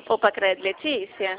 Opa, credo, Letícia?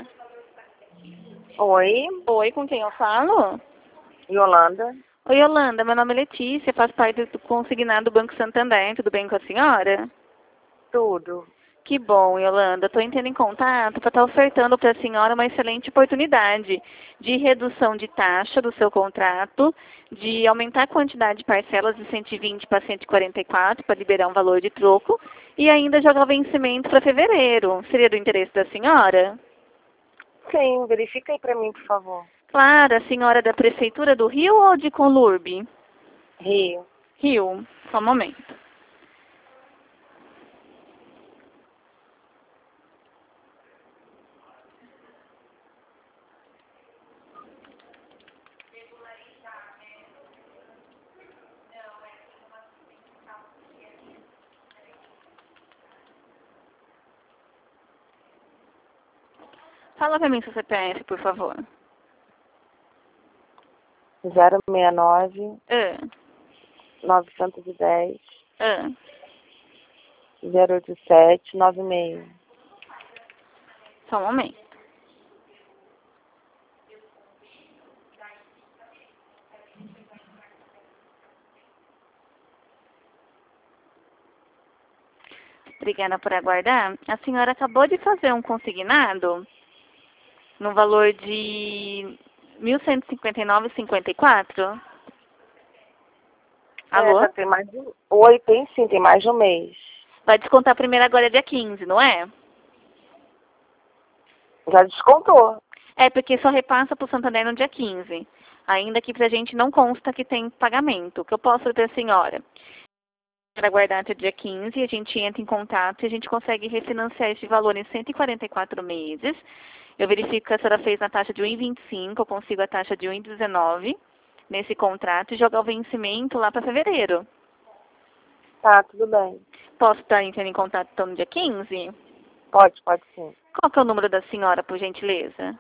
Oi, Oi, com quem eu falo? Yolanda. Oi, Yolanda, meu nome é Letícia, faço parte do consignado do Banco Santander, tudo bem com a senhora? Tudo. Que bom, Yolanda. Estou entrando em contato para estar ofertando para a senhora uma excelente oportunidade de redução de taxa do seu contrato, de aumentar a quantidade de parcelas de 120 para 144 para liberar um valor de troco e ainda jogar o vencimento para fevereiro. Seria do interesse da senhora? Sim, verifica aí pra mim, por favor. Claro, a senhora é da Prefeitura do Rio ou de Conlurbe? Rio. Rio, só um momento. Fala para mim seu CPF, por favor. 069 Ah, 910 ah. 087 96. Só um momento. Obrigada por aguardar. A senhora acabou de fazer um consignado no valor de 1.159,54. Alô? Já tem mais de... Oi, tem sim, tem mais de um mês. Vai descontar primeiro agora dia 15, não é? Já descontou. É, porque só repassa para o Santander no dia 15. Ainda que pra gente não consta que tem pagamento. O que eu posso fazer para a senhora? Para aguardar até o dia 15, a gente entra em contato e a gente consegue refinanciar esse valor em 144 meses. Eu verifico que a senhora fez na taxa de 1,25, eu consigo a taxa de 1,19 nesse contrato e jogar o vencimento lá para fevereiro. Tá, tudo bem. Posso estar entrando em contato então no dia 15? Pode sim. Qual que é o número da senhora, por gentileza?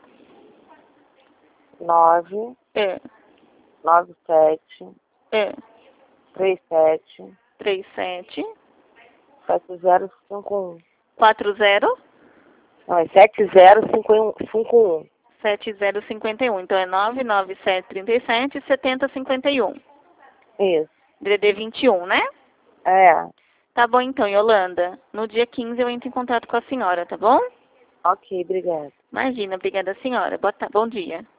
9 É, 97 é, 37 37 7051. 40 Não, é 7051. 7051. Então é 99737 7051. Isso. DDD 21, né? É. Tá bom então, Yolanda. No dia 15 eu entro em contato com a senhora, tá bom? Ok, obrigada. Imagina, obrigada senhora. Bom dia.